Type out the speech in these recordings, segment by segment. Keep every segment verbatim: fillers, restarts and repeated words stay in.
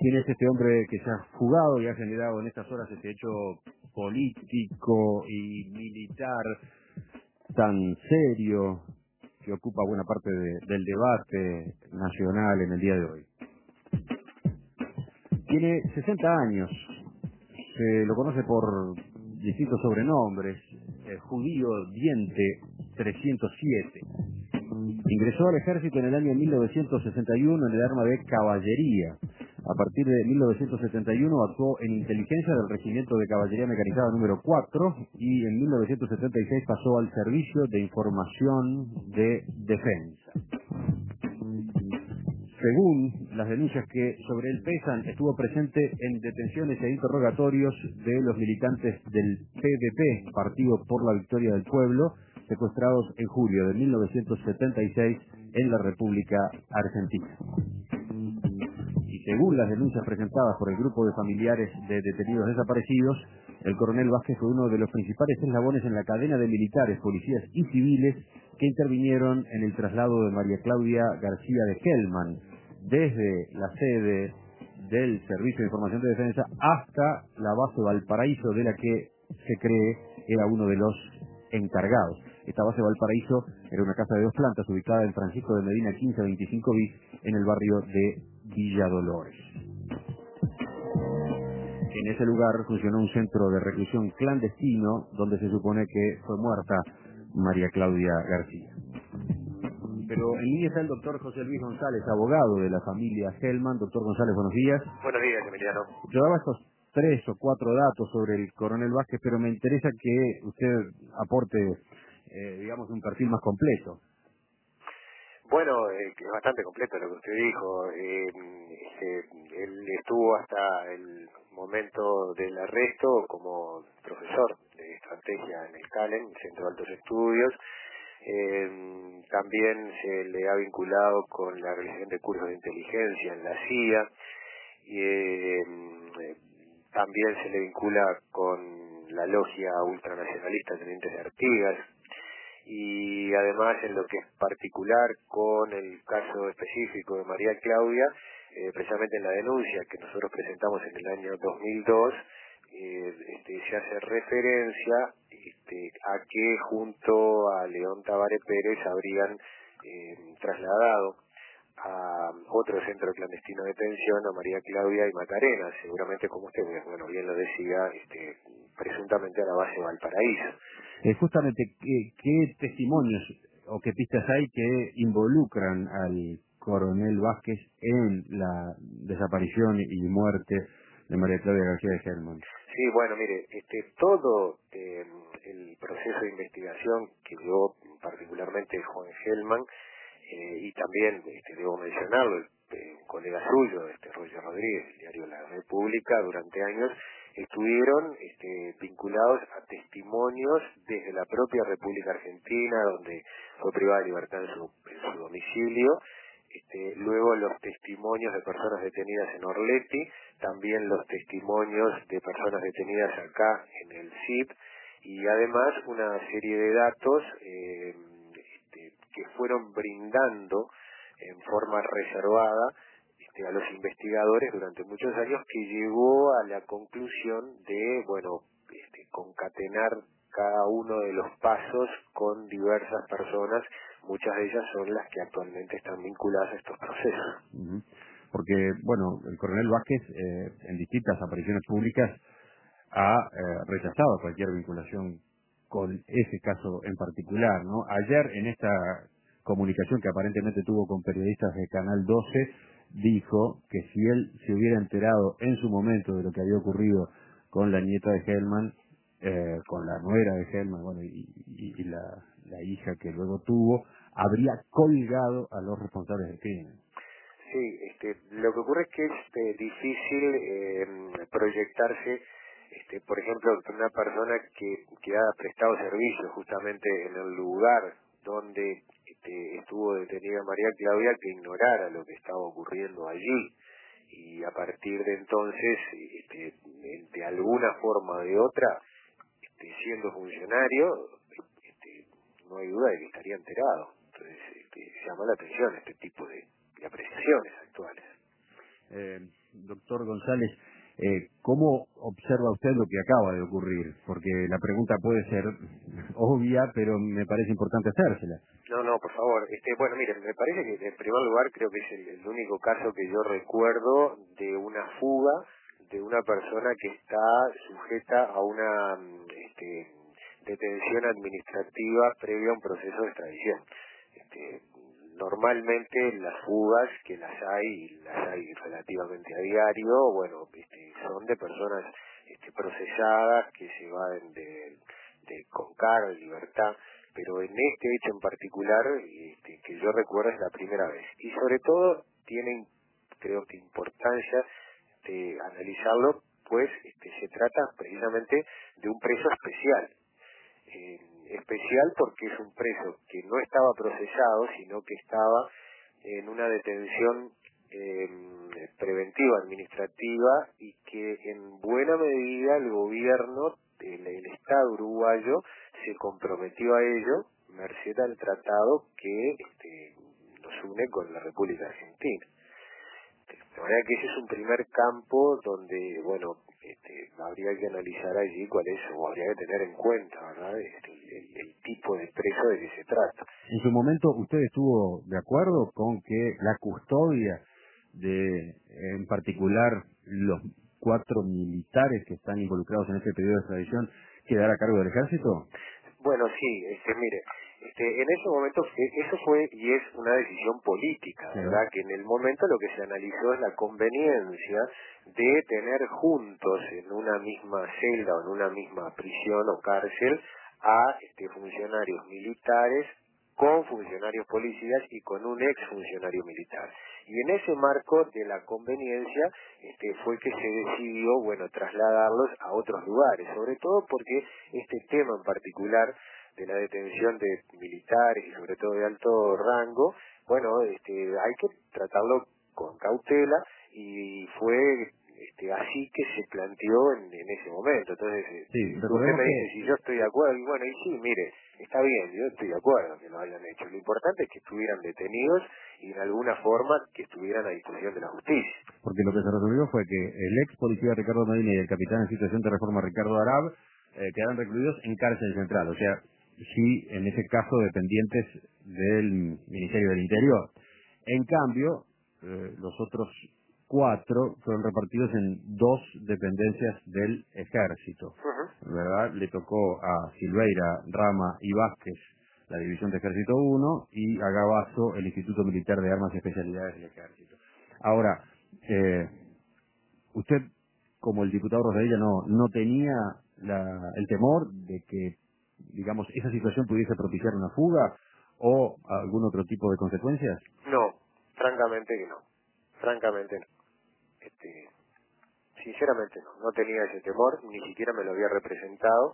¿Quién es este hombre que se ha fugado y ha generado en estas horas este hecho político y militar tan serio que ocupa buena parte de, del debate nacional en el día de hoy? Tiene sesenta años, se lo conoce por distintos sobrenombres, eh, judío diente trescientos siete. Ingresó al ejército en el año mil novecientos sesenta y uno en el arma de caballería. A partir de mil novecientos setenta y uno actuó en inteligencia del Regimiento de Caballería Mecanizada número cuatro y en mil novecientos setenta y seis pasó al Servicio de Información de Defensa. Según las denuncias que sobre él pesan, estuvo presente en detenciones e interrogatorios de los militantes del P D P, Partido por la Victoria del Pueblo, secuestrados en julio de mil novecientos setenta y seis en la República Argentina. Y según las denuncias presentadas por el grupo de familiares de detenidos desaparecidos, el coronel Vázquez fue uno de los principales eslabones en la cadena de militares, policías y civiles que intervinieron en el traslado de María Claudia García de Hellman desde la sede del Servicio de Información de Defensa hasta la base Valparaíso, de la que se cree era uno de los encargados. Esta base Valparaíso era una casa de dos plantas ubicada en Francisco de Medina quince veinticinco bis en el barrio de Villa Dolores. En ese lugar funcionó un centro de reclusión clandestino donde se supone que fue muerta María Claudia García. Pero en línea está el doctor José Luis González, abogado de la familia Hellman. Doctor González, buenos días. Buenos días, Emiliano. Yo daba estos tres o cuatro datos sobre el coronel Vázquez, pero me interesa que usted aporte, eh, digamos, un perfil más completo. Bueno, eh, que es bastante completo lo que usted dijo. Eh, este, él estuvo hasta el momento del arresto como profesor de estrategia en el CALEN, Centro de Altos Estudios. Eh, también se le ha vinculado con la realización de cursos de inteligencia en la C I A. Y, eh, también se le vincula con la logia ultranacionalista Tenientes de Artigas. Y además, en lo que es particular con el caso específico de María Claudia, eh, precisamente en la denuncia que nosotros presentamos en el año dos mil dos, eh, este, se hace referencia este, a que junto a León Tabaré Pérez habrían eh, trasladado a otro centro clandestino de detención a María Claudia y Macarena, seguramente como usted bueno bien lo decía, este, presuntamente a la base Valparaíso. Eh, justamente, ¿qué, ¿qué testimonios o qué pistas hay que involucran al coronel Vázquez en la desaparición y muerte de María Claudia García de Hellman? Sí, bueno, mire, este, todo eh, el proceso de investigación que llevó particularmente Juan Hellman, eh, y también, este, debo mencionarlo, el, el colega suyo, este, Roger Rodríguez, del diario La República, durante años, estuvieron este, vinculados a testimonios desde la propia República Argentina, donde fue privada de libertad en su, en su domicilio, este, luego los testimonios de personas detenidas en Orleti, también los testimonios de personas detenidas acá en el C I P, y además una serie de datos eh, este, que fueron brindando en forma reservada a los investigadores durante muchos años, que llegó a la conclusión de, bueno, este, concatenar cada uno de los pasos con diversas personas, muchas de ellas son las que actualmente están vinculadas a estos procesos. Uh-huh. Porque, bueno, el coronel Vázquez, eh, en distintas apariciones públicas, ha eh, rechazado cualquier vinculación con ese caso en particular, ¿no? Ayer, en esta comunicación que aparentemente tuvo con periodistas de Canal doce, dijo que si él se hubiera enterado en su momento de lo que había ocurrido con la nieta de Hellman, eh, con la nuera de Hellman, bueno, y, y, y la, la hija que luego tuvo, habría colgado a los responsables del crimen. Sí, este, lo que ocurre es que es este, difícil eh, proyectarse, este, por ejemplo, una persona que, que ha prestado servicio justamente en el lugar donde este, estuvo detenida María Claudia, que ignorara lo que estaba ocurriendo allí, y a partir de entonces, este, de alguna forma o de otra, este, siendo funcionario, este, no hay duda de que estaría enterado. Entonces, este, llama la atención este tipo de, de apreciaciones actuales. Eh, doctor González, eh, ¿cómo observa usted lo que acaba de ocurrir? Porque la pregunta puede ser obvia, pero me parece importante hacérsela. No, no, por favor. Este, bueno, miren, me parece que en primer lugar creo que es el, el único caso que yo recuerdo de una fuga de una persona que está sujeta a una mm, este, detención administrativa previa a un proceso de extradición. Este, normalmente las fugas, que las hay, y las hay relativamente a diario, bueno, este, son de personas este, procesadas que se van de, de con cargo, libertad, pero en este hecho en particular, este, que yo recuerdo, es la primera vez. Y sobre todo tiene, creo que, importancia de analizarlo, pues este, se trata precisamente de un preso especial. Eh, especial porque es un preso que no estaba procesado, sino que estaba en una detención eh, preventiva administrativa y que en buena medida el gobierno, el, el Estado uruguayo, se comprometió a ello, merced al tratado que este, nos une con la República Argentina. De manera que ese es un primer campo donde, bueno, este, habría que analizar allí cuál es, o habría que tener en cuenta, ¿verdad?, este, el, el tipo de preso de que se trata. En su momento, ¿usted estuvo de acuerdo con que la custodia de, en particular, los cuatro militares que están involucrados en este periodo de extradición, quedara a cargo del ejército? Bueno, sí, este, mire, este, en ese momento fue- eso fue y es una decisión política, Sí. ¿verdad? Que en el momento lo que se analizó es la conveniencia de tener juntos en una misma celda o en una misma prisión o cárcel a este, funcionarios militares con funcionarios policías y con un ex funcionario militar. Y en ese marco de la conveniencia este, fue que se decidió, bueno, trasladarlos a otros lugares, sobre todo porque este tema en particular de la detención de militares y sobre todo de alto rango, bueno, este, hay que tratarlo con cautela y fue este, así que se planteó en, en ese momento. Entonces, Sí, este, usted recordemos me que... dice si yo estoy de acuerdo, y bueno, y sí, mire, está bien, yo estoy de acuerdo que lo hayan hecho. Lo importante es que estuvieran detenidos y de alguna forma que estuvieran a disposición de la justicia. Porque lo que se resolvió fue que el ex policía Ricardo Medina y el capitán en situación de reforma Ricardo Arab eh, quedaron recluidos en cárcel central, o sea, sí, en ese caso dependientes del Ministerio del Interior. En cambio, eh, los otros cuatro fueron repartidos en dos dependencias del ejército, Uh-huh. ¿verdad? Le tocó a Silveira, Rama y Vázquez la División de Ejército uno y a Gabazo el Instituto Militar de Armas y Especialidades del Ejército. Ahora, eh, usted, como el diputado Rosadilla, no, no tenía la, el temor de que, digamos, esa situación pudiese propiciar una fuga o algún otro tipo de consecuencias. No, francamente que no, francamente no. Este, sinceramente no, no tenía ese temor, ni siquiera me lo había representado.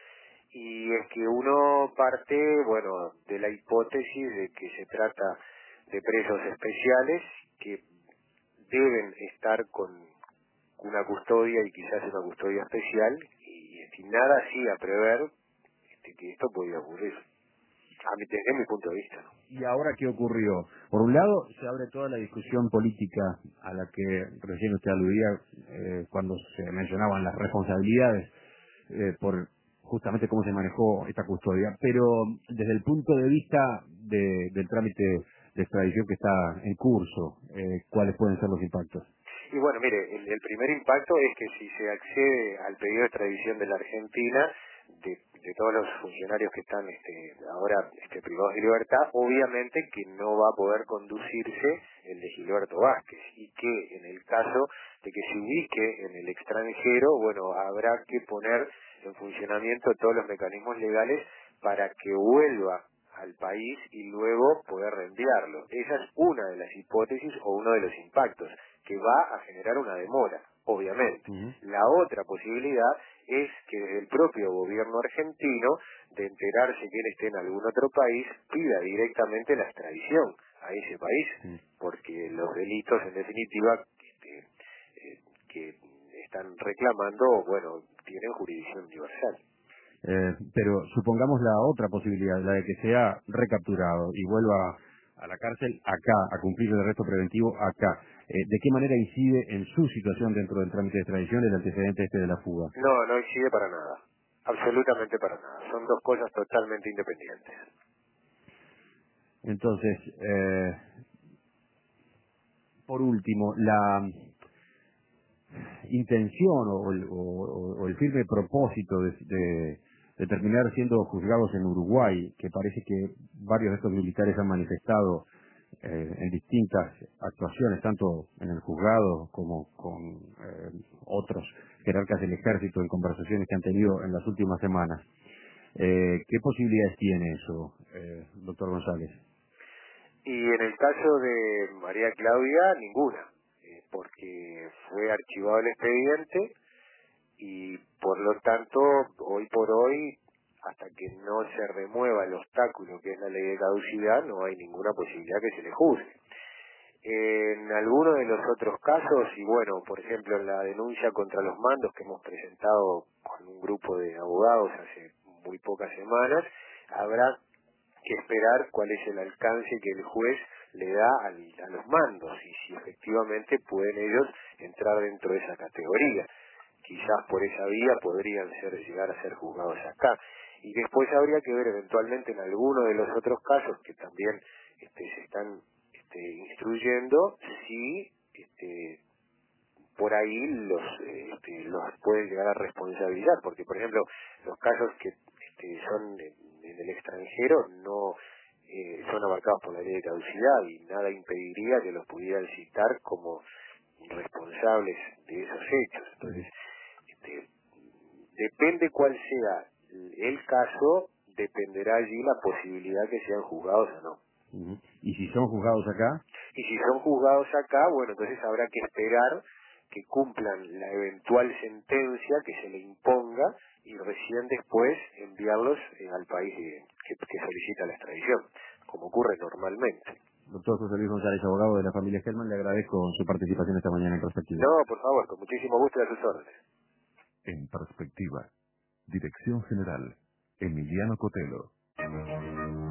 Y es que uno parte, bueno, de la hipótesis de que se trata de presos especiales que deben estar con una custodia y quizás una custodia especial y sin nada así a prever este, que esto podía ocurrir, a mi, desde mi punto de vista, ¿no? ¿Y ahora qué ocurrió? Por un lado, se abre toda la discusión política a la que recién usted aludía eh, cuando se mencionaban las responsabilidades eh, por justamente cómo se manejó esta custodia, pero desde el punto de vista de, del trámite de extradición que está en curso, eh, ¿cuáles pueden ser los impactos? Y bueno, mire, el, el primer impacto es que si se accede al pedido de extradición de la Argentina, de, de todos los funcionarios que están este, ahora este, privados de libertad, obviamente que no va a poder conducirse el de Gilberto Vázquez y que en el caso de que se ubique en el extranjero, bueno, habrá que poner en funcionamiento todos los mecanismos legales para que vuelva al país y luego poder reenviarlo. Esa es una de las hipótesis o uno de los impactos que va a generar una demora, obviamente. Uh-huh. La otra posibilidad es que desde el propio gobierno argentino, de enterarse que él esté en algún otro país, pida directamente la extradición a ese país, Uh-huh. porque los delitos, en definitiva, este, eh, que están reclamando, bueno, tienen jurisdicción universal. Eh, pero supongamos la otra posibilidad, la de que sea recapturado y vuelva a la cárcel acá, a cumplir el arresto preventivo acá. Eh, ¿De qué manera incide en su situación dentro del trámite de extradición el antecedente este de la fuga? No, no incide para nada. Absolutamente para nada. Son dos cosas totalmente independientes. Entonces, eh, por último, la intención o el, o, o el firme propósito de, de, de terminar siendo juzgados en Uruguay, que parece que varios de estos militares han manifestado eh, en distintas actuaciones, tanto en el juzgado como con eh, otros jerarcas del ejército en conversaciones que han tenido en las últimas semanas. Eh, ¿Qué posibilidades tiene eso, eh, doctor González? Y en el caso de María Claudia, ninguna, eh, porque fue archivado el expediente y por lo tanto, hoy por hoy, hasta que no se remueva el obstáculo que es la ley de caducidad, no hay ninguna posibilidad que se le juzgue. En algunos de los otros casos, y bueno, por ejemplo, en la denuncia contra los mandos que hemos presentado con un grupo de abogados hace muy pocas semanas, habrá que esperar cuál es el alcance que el juez le da al, a los mandos y si efectivamente pueden ellos entrar dentro de esa categoría. Quizás por esa vía podrían ser llegar a ser juzgados acá. Y después habría que ver eventualmente en alguno de los otros casos que también este, se están este, instruyendo si este, por ahí los eh, este, los pueden llegar a responsabilizar, porque por ejemplo los casos que este, son en, en el extranjero no eh, son abarcados por la ley de caducidad y nada impediría que los pudieran citar como responsables de esos hechos. Entonces, este, depende cuál sea el caso, dependerá allí la posibilidad que sean juzgados o no. Uh-huh. ¿Y si son juzgados acá? Y si son juzgados acá, bueno, entonces habrá que esperar que cumplan la eventual sentencia que se le imponga y recién después enviarlos eh, al país eh, que, que solicita la extradición, como ocurre normalmente. Doctor José Luis González, abogado de la familia Gelman, le agradezco su participación esta mañana en Perspectiva. No, por favor, con muchísimo gusto y a sus órdenes. En Perspectiva, Dirección General, Emiliano Cotelo.